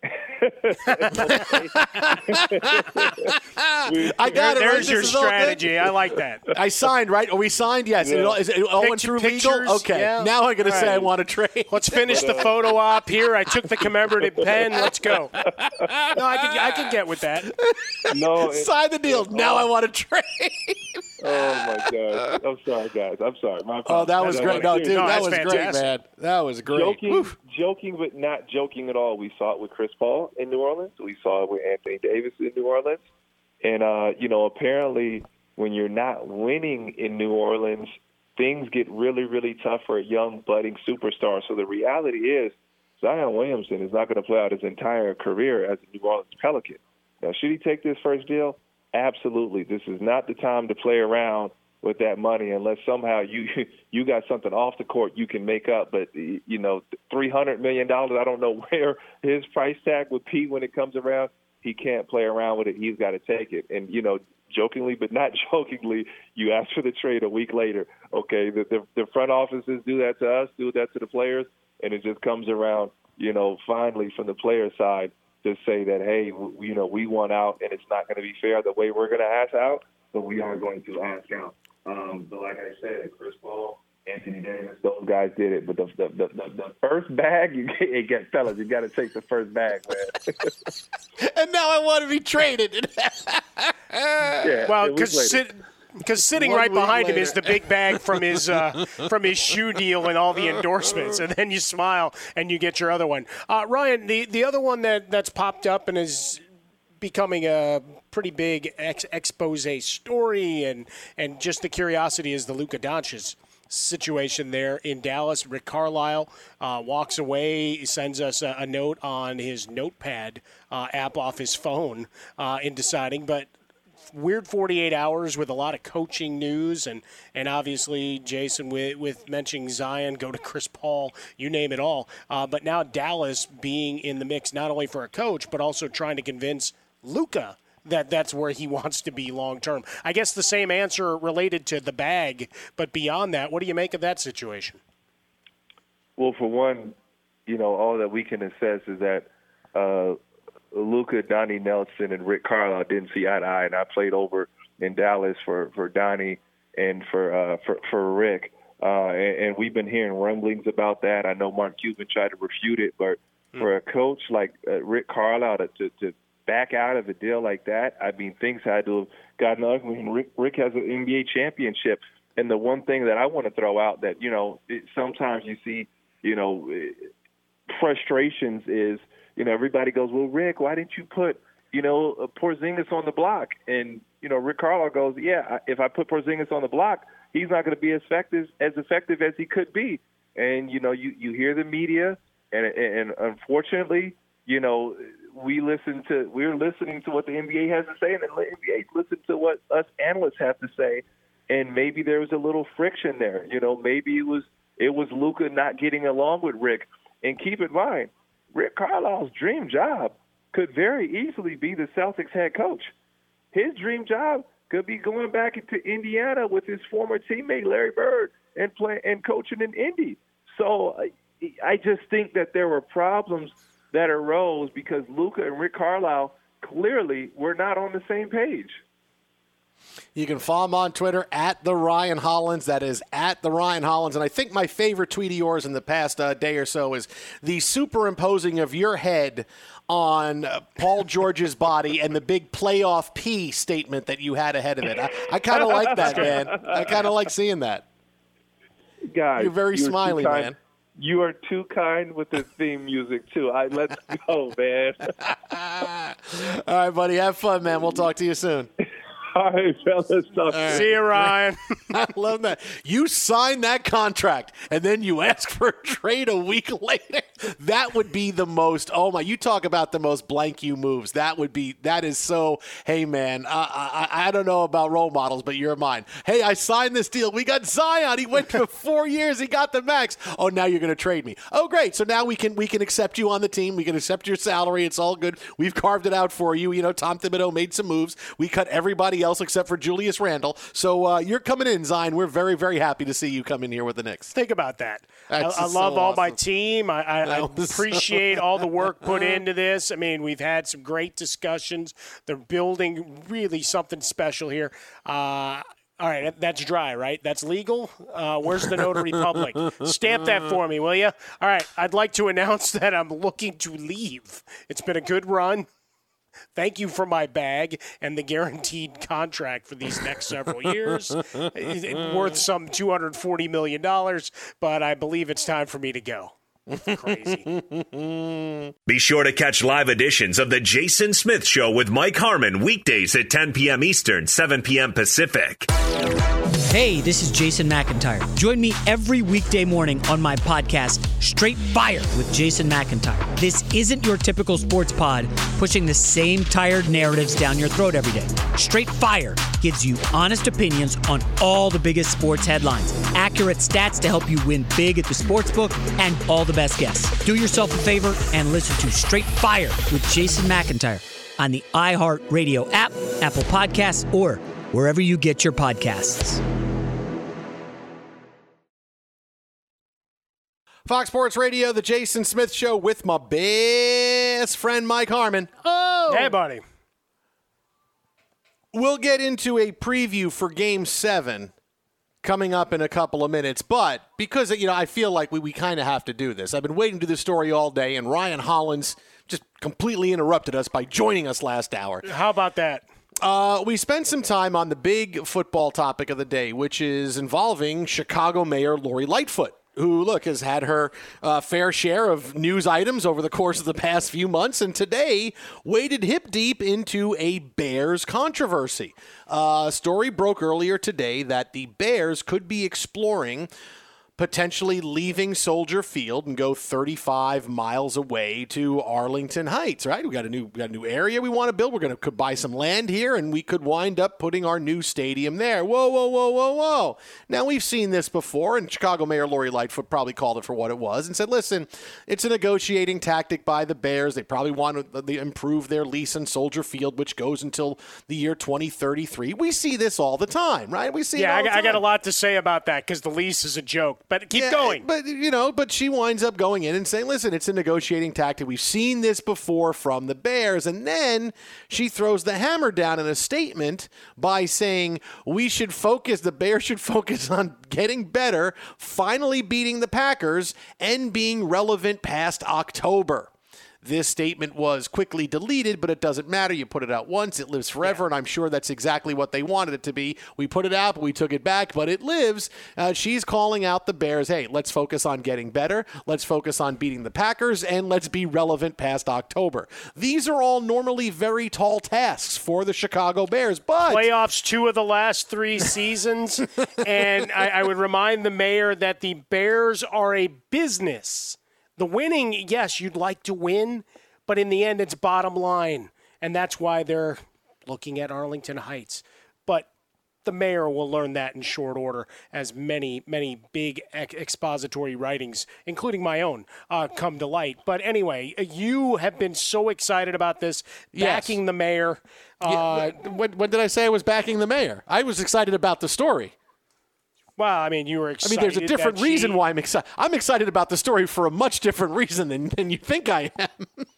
I got it. There's right? your strategy. I like that. I signed, right? Are we signed? Yes. Yeah. Is it all went through Pictures, legal? Okay. yeah. Now I'm going to All say right. I want to trade. Let's finish the photo op here. I took the commemorative pen. Let's go. No, I can I can get with that. No, it, Sign the deal. Now I want to trade. oh my gosh! I'm sorry, guys. I'm sorry. My Oh, that was apologies. great. No, dude, No, that that's was great, fantastic. man. That was great. Joking, Woof. joking, but not joking at all. We saw it with Chris Paul in New Orleans. We saw it with Anthony Davis in New Orleans. And, uh, you know, apparently when you're not winning in New Orleans, things get really, really tough for a young, budding superstar. So the reality is Zion Williamson is not going to play out his entire career as a New Orleans Pelican. Now, should he take this first deal? Absolutely. This is not the time to play around with that money unless somehow you you got something off the court you can make up. But, you know, three hundred million dollars, I don't know where his price tag would be when it comes around. He can't play around with it. He's got to take it. And, you know, jokingly but not jokingly, you ask for the trade a week later. Okay, the, the, the front offices do that to us, do that to the players, and it just comes around, you know, finally from the player side to say that, hey, we, you know, we want out and it's not going to be fair the way we're going to ask out, but we are going to ask out. Um, but like I said, Chris Paul, Anthony Davis, those guys did it. But the the, the, the, the first bag, you get, get, fellas, you got to take the first bag, man. And now I want to be traded. yeah, Well, a week because later. Because sitting One right week behind him later. is the big bag from his uh, from his shoe deal and all the endorsements, and then you smile and you get your other one. Uh, Ryan, the, the other one that, that's popped up and is becoming a pretty big ex- expose story, and, and just the curiosity is the Luka Doncic situation there in Dallas. Rick Carlisle uh, walks away, sends us a, a note on his notepad uh, app off his phone uh, in deciding, but weird forty-eight hours with a lot of coaching news, and, and obviously, Jason, with, with mentioning Zion, go to Chris Paul, you name it all. Uh, but now Dallas being in the mix not only for a coach, but also trying to convince Luka that that's where he wants to be long term. I guess the same answer related to the bag, but beyond that, what do you make of that situation? Well, for one, you know, all that we can assess is that uh, Luka, Donnie Nelson, and Rick Carlisle didn't see eye to eye, and I played over in Dallas for, for Donnie and for uh, for, for Rick, uh, and, and we've been hearing rumblings about that. I know Mark Cuban tried to refute it, but mm. for a coach like uh, Rick Carlisle to, to, to back out of a deal like that, I mean, things had to have gotten ugly. And Rick, Rick has an N B A championship, and the one thing that I want to throw out that, you know, it, sometimes you see, you know, frustrations is, you know, everybody goes, well, Rick, why didn't you put, you know, Porzingis on the block? And, you know, Rick Carlisle goes, yeah, if I put Porzingis on the block, he's not going to be as effective as effective as he could be. And, you know, you, you hear the media, and, and unfortunately, you know, we listen to we're listening to what the N B A has to say, and the N B A listen to what us analysts have to say. And maybe there was a little friction there. You know, maybe it was it was Luka not getting along with Rick. And keep in mind, Rick Carlisle's dream job could very easily be the Celtics head coach. His dream job could be going back into Indiana with his former teammate Larry Bird and play and coaching in Indy. So I just think that there were problems that arose because Luka and Rick Carlisle clearly were not on the same page. You can follow him on Twitter at the Ryan Hollins. That is at the Ryan Hollins. And I think my favorite tweet of yours in the past uh, day or so is the superimposing of your head on uh, Paul George's body and the big playoff P statement that you had ahead of it. I, I kind of like that, man. I kind of like seeing that. Guys, you're very you're smiley, man. You are too kind with the theme music, too. I Let's go, man. All right, buddy. Have fun, man. We'll talk to you soon. All right, fellas. All right. See you, Ryan. I love that. You signed that contract, and then you ask for a trade a week later. That would be the most, oh, my, you talk about the most blank you moves. That would be, that is so, hey, man, I, I, I don't know about role models, but you're mine. Hey, I signed this deal. We got Zion. He went for four years. He got the max. Oh, now you're going to trade me. Oh, great. So now we can we can accept you on the team. We can accept your salary. It's all good. We've carved it out for you. You know, Tom Thibodeau made some moves. We cut everybody else except for Julius Randle. So uh, you're coming in, Zion. We're very, very happy to see you come in here with the Knicks. Think about that. I, I love so all awesome. my team. I, I, I appreciate all the work put into this. I mean, we've had some great discussions. They're building really something special here. Uh, all right, that's dry, right? That's legal? Uh, where's the notary public? Stamp that for me, will you? All right, I'd like to announce that I'm looking to leave. It's been a good run. Thank you for my bag and the guaranteed contract for these next several years. It's worth some two hundred forty million dollars, but I believe it's time for me to go. Crazy. Be sure to catch live editions of The Jason Smith Show with Mike Harmon weekdays at ten p.m. Eastern, seven p.m. Pacific. Hey, this is Jason McIntyre. Join me every weekday morning on my podcast, Straight Fire with Jason McIntyre. This isn't your typical sports pod pushing the same tired narratives down your throat every day. Straight Fire gives you honest opinions on all the biggest sports headlines, accurate stats to help you win big at the sportsbook, and all the best guests. Do yourself a favor and listen to Straight Fire with Jason McIntyre on the iHeartRadio app, Apple Podcasts, or wherever you get your podcasts. Fox Sports Radio, The Jason Smith Show with my best friend, Mike Harmon. Oh! Hey, buddy. We'll get into a preview for Game seven coming up in a couple of minutes, but because, you know, I feel like we, we kind of have to do this. I've been waiting to do this story all day, and Ryan Hollins just completely interrupted us by joining us last hour. How about that? Uh, we spent some time on the big football topic of the day, which is involving Chicago Mayor Lori Lightfoot, who, look, has had her uh, fair share of news items over the course of the past few months, and today waded hip deep into a Bears controversy. A uh, story broke earlier today that the Bears could be exploring potentially leaving Soldier Field and go thirty-five miles away to Arlington Heights, right? We got a new we got a new area we want to build. We're going to buy some land here, and we could wind up putting our new stadium there. Whoa, whoa, whoa, whoa, whoa. Now, we've seen this before, and Chicago Mayor Lori Lightfoot probably called it for what it was and said, listen, it's a negotiating tactic by the Bears. They probably want to improve their lease on Soldier Field, which goes until the year twenty thirty-three. We see this all the time, right? We see yeah, it all I, the time. I got a lot to say about that because the lease is a joke. But keep yeah, going. But, you know, but she winds up going in and saying, listen, it's a negotiating tactic. We've seen this before from the Bears. And then she throws the hammer down in a statement by saying we should focus, the Bears should focus on getting better, finally beating the Packers, and being relevant past October. This statement was quickly deleted, but it doesn't matter. You put it out once, it lives forever, yeah. And I'm sure that's exactly what they wanted it to be. We put it out, but we took it back, but it lives. Uh, she's calling out the Bears, hey, let's focus on getting better, let's focus on beating the Packers, and let's be relevant past October. These are all normally very tall tasks for the Chicago Bears, but... Playoffs two of the last three seasons, and I, I would remind the mayor that the Bears are a business. The winning, yes, you'd like to win, but in the end, it's bottom line. And that's why they're looking at Arlington Heights. But the mayor will learn that in short order, as many, many big ex- expository writings, including my own, uh, come to light. But anyway, you have been so excited about this, backing yes. the mayor. Uh, yeah, when, when did I say I was backing the mayor? I was excited about the story. Well, I mean, you were excited. I mean, there's a different she... reason why I'm excited. I'm excited about the story for a much different reason than, than you think I am.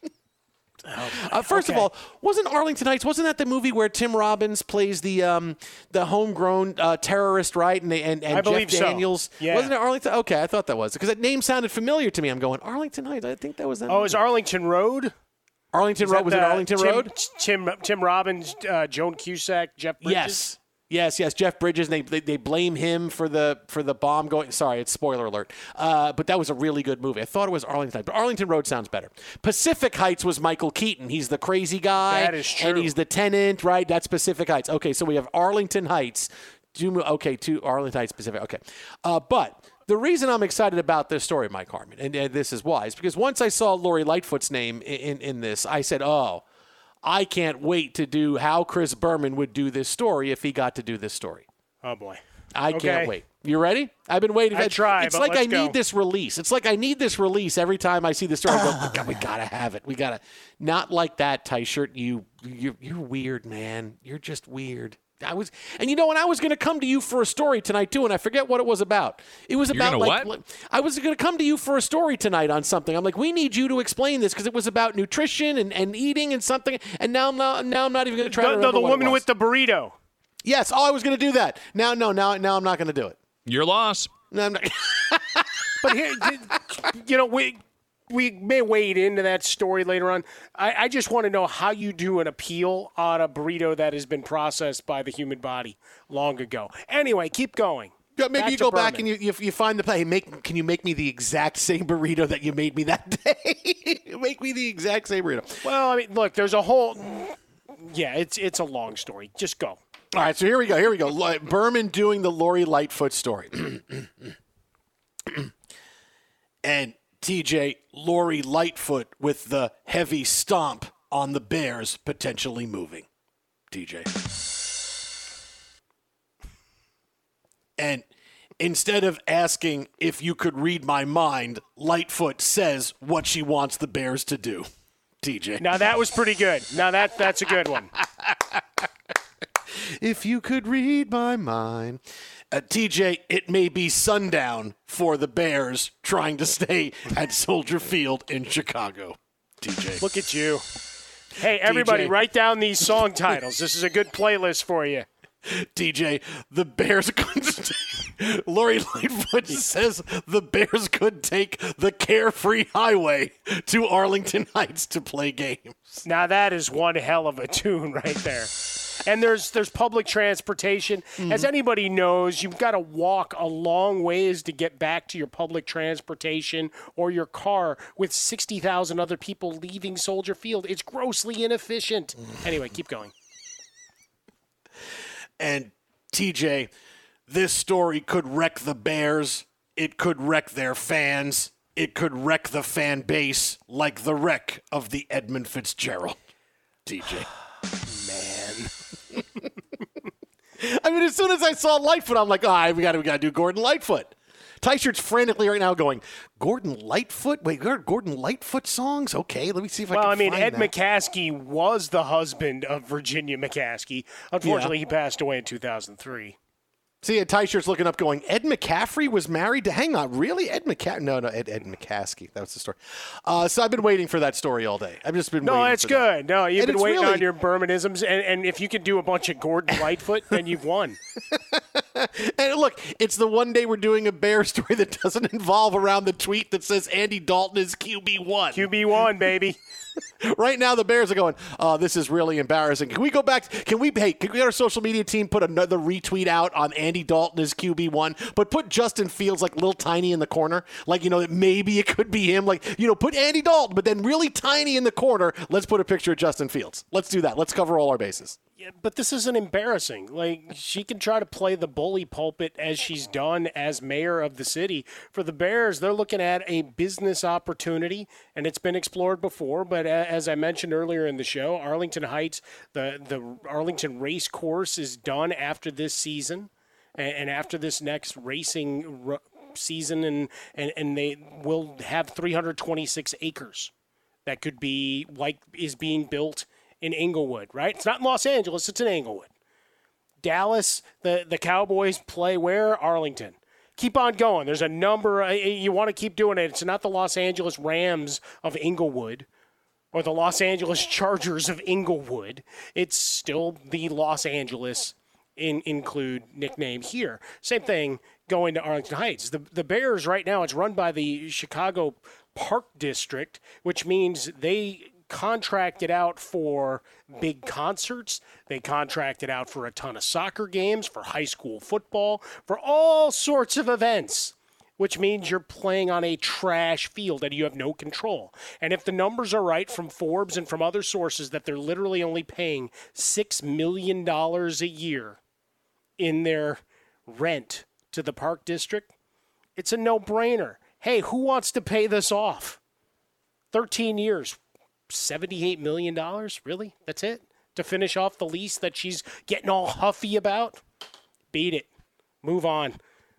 oh, uh, first okay. of all, wasn't Arlington Heights, wasn't that the movie where Tim Robbins plays the um, the homegrown uh, terrorist, right? And, they, and, and I Jeff believe Daniels. So. Yeah. Wasn't it Arlington? Okay, I thought that was. Because that name sounded familiar to me. I'm going, Arlington Heights, I think that was that Oh, movie. is Arlington Road? Arlington Road, was it Arlington Tim, Road? Tim, Tim Robbins, uh, Joan Cusack, Jeff Bridges? Yes. Yes, yes, Jeff Bridges. And they, they they blame him for the for the bomb going. Sorry, it's spoiler alert. Uh, but that was a really good movie. I thought it was Arlington Heights, but Arlington Road sounds better. Pacific Heights was Michael Keaton. He's the crazy guy. That is true. And he's the tenant, right? That's Pacific Heights. Okay, so we have Arlington Heights. Two, okay, two Arlington Heights, Pacific. Okay, uh, but the reason I'm excited about this story, Mike Harmon, and, and this is why, is because once I saw Lori Lightfoot's name in, in, in this, I said, oh, I can't wait to do how Chris Berman would do this story if he got to do this story. Oh, boy. I okay. can't wait. You ready? I've been waiting. I try, It's but like let's I go. need this release. It's like I need this release every time I see the story. I go, we, got, we gotta have it. We gotta. Not like that, Tyshirt. You, you, you're weird, man. You're just weird. I was, and you know, when I was going to come to you for a story tonight too, and I forget what it was about. It was about like, like I was going to come to you for a story tonight on something. I'm like, we need you to explain this because it was about nutrition and, and eating and something. And now I'm not. Now I'm not even going to try the, to remember the, the what woman it was. with the burrito. Yes. Oh, I was going to do that. Now, no. Now, now I'm not going to do it. Your loss. No, I'm not. But here, you know, we. We may wade into that story later on. I, I just want to know how you do an appeal on a burrito that has been processed by the human body long ago. Anyway, keep going. Yeah, maybe back you go Berman. back and you, you you find the hey, make can you make me the exact same burrito that you made me that day? Make me the exact same burrito. Well, I mean, look, there's a whole yeah, it's it's a long story. Just go. All right, so here we go. Here we go. Berman doing the Lori Lightfoot story. And T J, Lori Lightfoot with the heavy stomp on the Bears potentially moving. T J. And instead of asking if you could read my mind, Lightfoot says what she wants the Bears to do. T J. Now that was pretty good. Now that that's a good one. If you could read my mind. Uh, T J, it may be sundown for the Bears trying to stay at Soldier Field in Chicago. T J. Look at you. Hey, everybody, T J. Write down these song titles. This is a good playlist for you. T J, the Bears could stay. Lori Lightfoot says the Bears could take the Carefree Highway to Arlington Heights to play games. Now that is one hell of a tune right there. And there's there's public transportation. Mm-hmm. As anybody knows, you've got to walk a long ways to get back to your public transportation or your car with sixty thousand other people leaving Soldier Field. It's grossly inefficient. Mm-hmm. Anyway, keep going. And T J, this story could wreck the Bears. It could wreck their fans. It could wreck the fan base like the wreck of the Edmund Fitzgerald. T J. Man. I mean, as soon as I saw Lightfoot, I'm like, all right, we got we got to do Gordon Lightfoot. T-shirt's frantically right now going, Gordon Lightfoot? Wait, there are Gordon Lightfoot songs? Okay, let me see if I well, can I mean, find Ed that. McCaskey was the husband of Virginia McCaskey. Unfortunately, yeah. he passed away in two thousand three. See, a T-shirt's looking up going, Ed McCaffrey was married to, hang on, really? Ed McCaffrey? No, no, Ed, Ed McCaskey. That was the story. Uh, so I've been waiting for that story all day. I've just been no, waiting that's for good. that. No, you've and been waiting really... on your Bermanisms, and, and if you can do a bunch of Gordon Lightfoot, then you've won. And look, it's the one day we're doing a Bear story that doesn't involve around the tweet that says Andy Dalton is Q B one. Q B one, baby. Right now, the Bears are going, oh, this is really embarrassing. Can we go back? Can we, hey, can we get our social media team put another retweet out on Andy Dalton as Q B one, but put Justin Fields like little tiny in the corner? Like, you know, maybe it could be him. Like, you know, put Andy Dalton, but then really tiny in the corner. Let's put a picture of Justin Fields. Let's do that. Let's cover all our bases. Yeah, but this isn't embarrassing. Like, she can try to play the bully pulpit as she's done as mayor of the city. For the Bears, they're looking at a business opportunity, and it's been explored before. But as I mentioned earlier in the show, Arlington Heights, the, the Arlington race course is done after this season, and, and after this next racing r- season, and, and, and they will have three hundred twenty-six acres that could be like is being built in Inglewood, right? It's not in Los Angeles, it's in Inglewood. Dallas, the, the Cowboys play where? Arlington. Keep on going. There's a number. You want to keep doing it. It's not the Los Angeles Rams of Inglewood or the Los Angeles Chargers of Inglewood. It's still the Los Angeles in, include nickname here. Same thing going to Arlington Heights. The, the Bears right now, it's run by the Chicago Park District, which means they contracted out for big concerts. They contracted out for a ton of soccer games, for high school football, for all sorts of events, which means you're playing on a trash field and you have no control. And if the numbers are right from Forbes and from other sources that they're literally only paying six million dollars a year in their rent to the Park District, it's a no-brainer. Hey, who wants to pay this off? thirteen years. seventy-eight million dollars? Really? That's it? To finish off the lease that she's getting all huffy about? Beat it. Move on.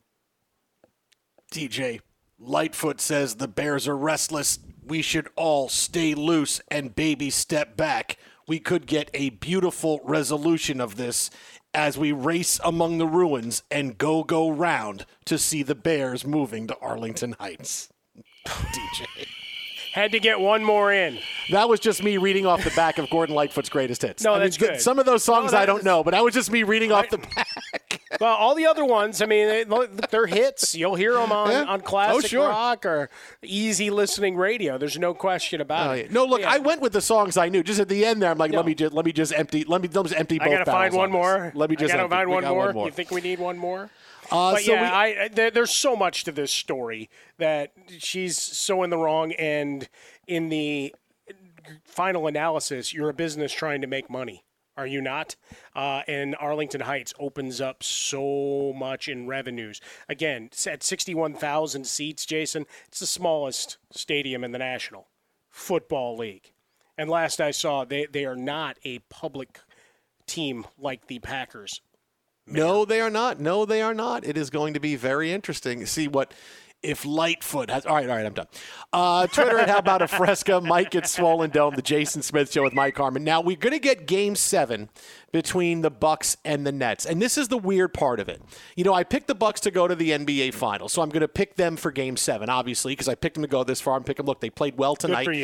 D J, Lightfoot says the Bears are restless. We should all stay loose and baby step back. We could get a beautiful resolution of this as we race among the ruins and go go round to see the Bears moving to Arlington Heights. D J. Had to get one more in. That was just me reading off the back of Gordon Lightfoot's greatest hits. No, I that's mean, good. Some of those songs no, I don't know, but that was just me reading I, off the back. Well, all the other ones, I mean, they, they're hits. You'll hear them on, yeah. on classic oh, sure. rock or easy listening radio. There's no question about oh, it. Yeah. No, look, yeah. I went with the songs I knew. Just at the end there, I'm like, no. let me just let me just empty let me let me just empty both. I gotta find one on more. Let me just I gotta empty. find one more. one more. You think we need one more? Uh, but so yeah, we, I, there, there's so much to this story that she's so in the wrong, and in the final analysis, you're a business trying to make money. Are you not? Uh, and Arlington Heights opens up so much in revenues. Again, at sixty-one thousand seats, Jason, it's the smallest stadium in the National Football League. And last I saw, they, they are not a public team like the Packers. No, they are not. No, they are not. It is going to be very interesting to see what if Lightfoot has. All right, all right, I'm done. Uh, Twitter at How About a Fresca, Mike at Swollen Dome, the Jason Smith Show with Mike Harmon. Now, we're going to get game seven between the Bucks and the Nets, and this is the weird part of it. You know, I picked the Bucks to go to the N B A Finals, so I'm going to pick them for game seven, obviously, because I picked them to go this far. I'm picking, look, they played well tonight. Good for you.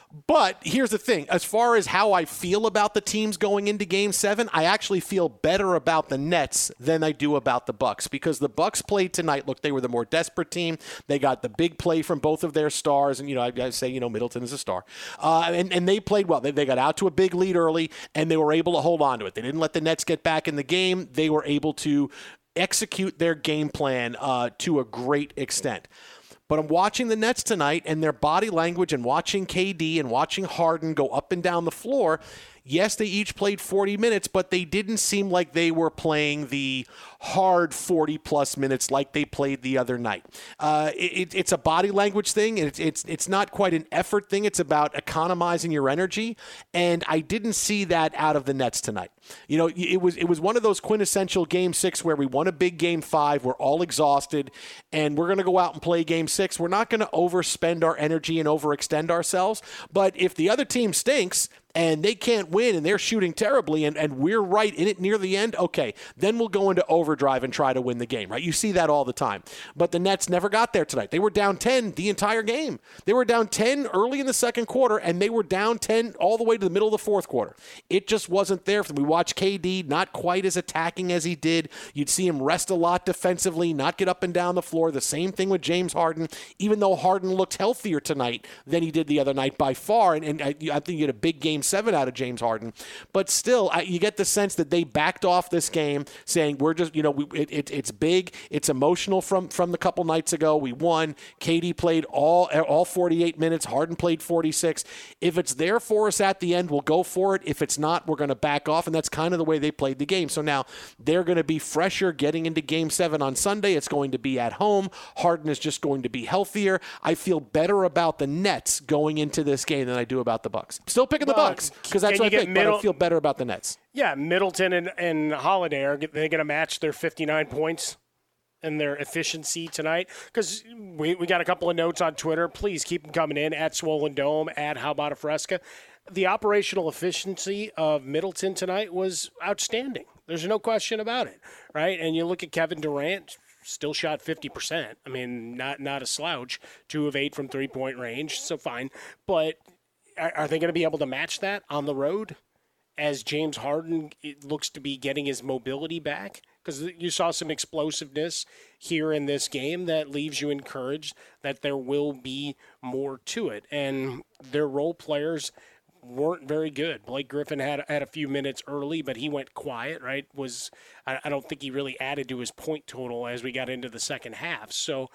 But here's the thing. As far as how I feel about the teams going into Game seven, I actually feel better about the Nets than I do about the Bucks, because the Bucks played tonight. Look, they were the more desperate team. They got the big play from both of their stars. And, you know, I, I say, you know, Middleton is a star. Uh, and, and they played well. They, they got out to a big lead early, and they were able to hold on to it. They didn't let the Nets get back in the game. They were able to execute their game plan uh, to a great extent. But I'm watching the Nets tonight, and their body language, and watching K D and watching Harden go up and down the floor. Yes, they each played forty minutes, but they didn't seem like they were playing the hard forty-plus minutes like they played the other night. Uh, it, it's a body language thing. It's, it's, it's not quite an effort thing. It's about economizing your energy, and I didn't see that out of the Nets tonight. You know, it was it was one of those quintessential Game six where we won a big Game five, we're all exhausted, and we're going to go out and play Game six. We're not going to overspend our energy and overextend ourselves, but if the other team stinks and they can't win and they're shooting terribly and, and we're right in it near the end, okay, then we'll go into overdrive and try to win the game, right? You see that all the time. But the Nets never got there tonight. They were down ten the entire game. They were down ten early in the second quarter, and they were down ten all the way to the middle of the fourth quarter. It just wasn't there for them. We watched K D not quite as attacking as he did. You'd see him rest a lot defensively, not get up and down the floor. The same thing with James Harden, even though Harden looked healthier tonight than he did the other night by far. And, and I, I think you had a big Game seven out of James Harden. But still, I, you get the sense that they backed off this game, saying we're just, you know, we, it, it, it's big, it's emotional from, from the couple nights ago. We won. K D played all, all forty-eight minutes. Harden played forty-six. If it's there for us at the end, we'll go for it. If it's not, we're going to back off. And that's kind of the way they played the game. So now they're going to be fresher getting into Game seven on Sunday. It's going to be at home. Harden is just going to be healthier. I feel better about the Nets going into this game than I do about the Bucks. Still picking well, the Bucks because that's what I think, Middle- but I feel better about the Nets. Yeah, Middleton and, and Holiday, are they going to match their fifty-nine points and their efficiency tonight? Because we, we got a couple of notes on Twitter. Please keep them coming in, at Swollen Dome, at How About a Fresca. The operational efficiency of Middleton tonight was outstanding. There's no question about it, right? And you look at Kevin Durant, still shot fifty percent. I mean, not not a slouch. Two of eight from three-point range, so fine. But are, are they going to be able to match that on the road as James Harden it looks to be getting his mobility back? Because you saw some explosiveness here in this game that leaves you encouraged that there will be more to it. And their role players weren't very good. Blake Griffin had had a few minutes early, but he went quiet, right? Was I, I don't think he really added to his point total as we got into the second half. So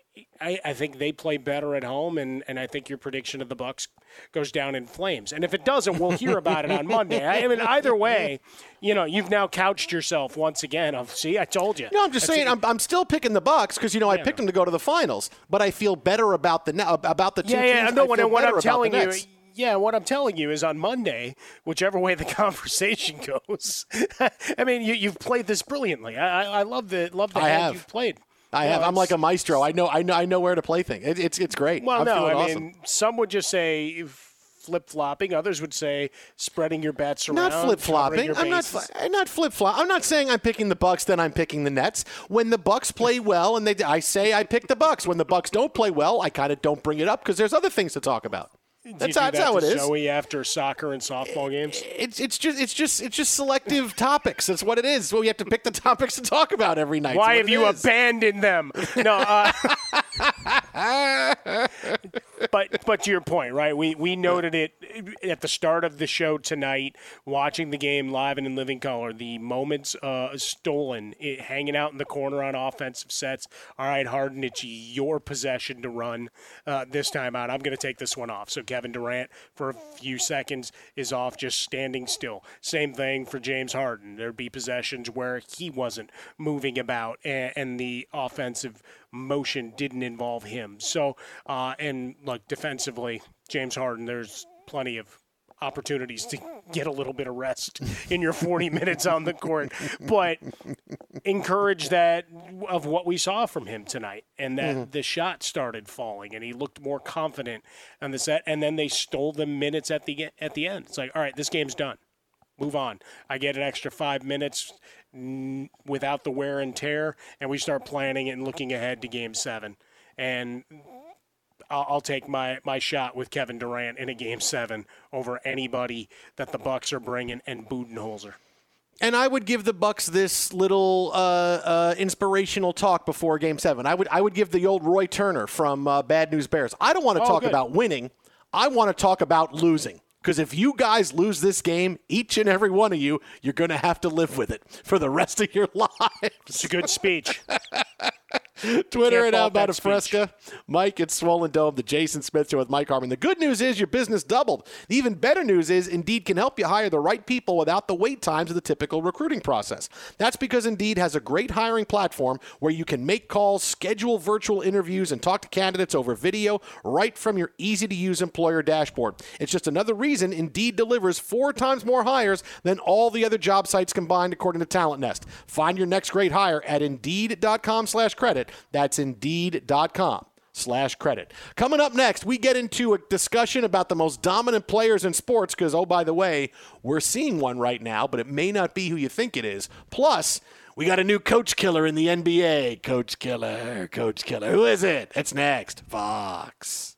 I, I think they play better at home, and, and I think your prediction of the Bucks goes down in flames. And if it doesn't, we'll hear about it on Monday. I mean, either way, you know, you've now couched yourself once again. Of see, I told you. No, I'm just That's saying, it. I'm, I'm still picking the Bucks because you know I yeah, picked no. them to go to the finals, but I feel better about the about the two yeah, yeah, teams. No, I feel what better I'm telling about the you. Nets. Yeah, what I'm telling you is on Monday, whichever way the conversation goes. I mean, you, you've played this brilliantly. I, I love the love the I hand have. you've played. I you have. know, I'm like a maestro. I know. I know. I know where to play things. It, it's it's great. Well, I'm no, I awesome. mean, some would just say flip flopping. Others would say spreading your bets around. Not flip flopping. I'm not. I'm not flip flop. I'm not saying I'm picking the Bucks. Then I'm picking the Nets. When the Bucks play well, and they, I say I pick the Bucks. When the Bucks don't play well, I kind of don't bring it up because there's other things to talk about. That's, how, that that's how it is. Zoe after soccer and softball games. It's it's just it's just it's just selective topics. That's what it is. Well, we have to pick the topics to talk about every night. Why have you is. abandoned them? No. Uh, but but to your point, right? We we noted it at the start of the show tonight, watching the game live and in living color. The moments uh, stolen, it, hanging out in the corner on offensive sets. All right, Harden, it's your possession to run uh, this time out. I'm going to take this one off. So Kevin Durant, for a few seconds, is off just standing still. Same thing for James Harden. There'd be possessions where he wasn't moving about, and, and the offensive motion didn't involve him. So, uh, and look, defensively, James Harden, there's plenty of opportunities to get a little bit of rest in your forty minutes on the court, but encourage that of what we saw from him tonight, and that mm-hmm. the shot started falling and he looked more confident on the set, and then they stole the minutes at the at the end. It's like, all right, this game's done. Move on. I get an extra five minutes mm, without the wear and tear, and we start planning and looking ahead to game seven. And I'll, I'll take my, my shot with Kevin Durant in a game seven over anybody that the Bucks are bringing and Budenholzer. And I would give the Bucks this little uh, uh, inspirational talk before Game Seven. I would I would give the old Roy Turner from uh, Bad News Bears. I don't want to oh, talk good. about winning. I want to talk about losing. Because if you guys lose this game, each and every one of you, you're going to have to live with it for the rest of your lives. It's a good speech. Twitter at How fault that About a Fresca. Mike at Swollen Dome, the Jason Smith Show with Mike Harmon. The good news is your business doubled. The even better news is Indeed can help you hire the right people without the wait times of the typical recruiting process. That's because Indeed has a great hiring platform where you can make calls, schedule virtual interviews, and talk to candidates over video right from your easy-to-use employer dashboard. It's just another reason Indeed delivers four times more hires than all the other job sites combined, according to Talent Nest. Find your next great hire at Indeed.com slash credit. That's Indeed.com slash credit. Coming up next, we get into a discussion about the most dominant players in sports because, oh, by the way, we're seeing one right now, but it may not be who you think it is. Plus, we got a new coach killer in the N B A. Coach killer, coach killer. Who is it? It's next. Fox.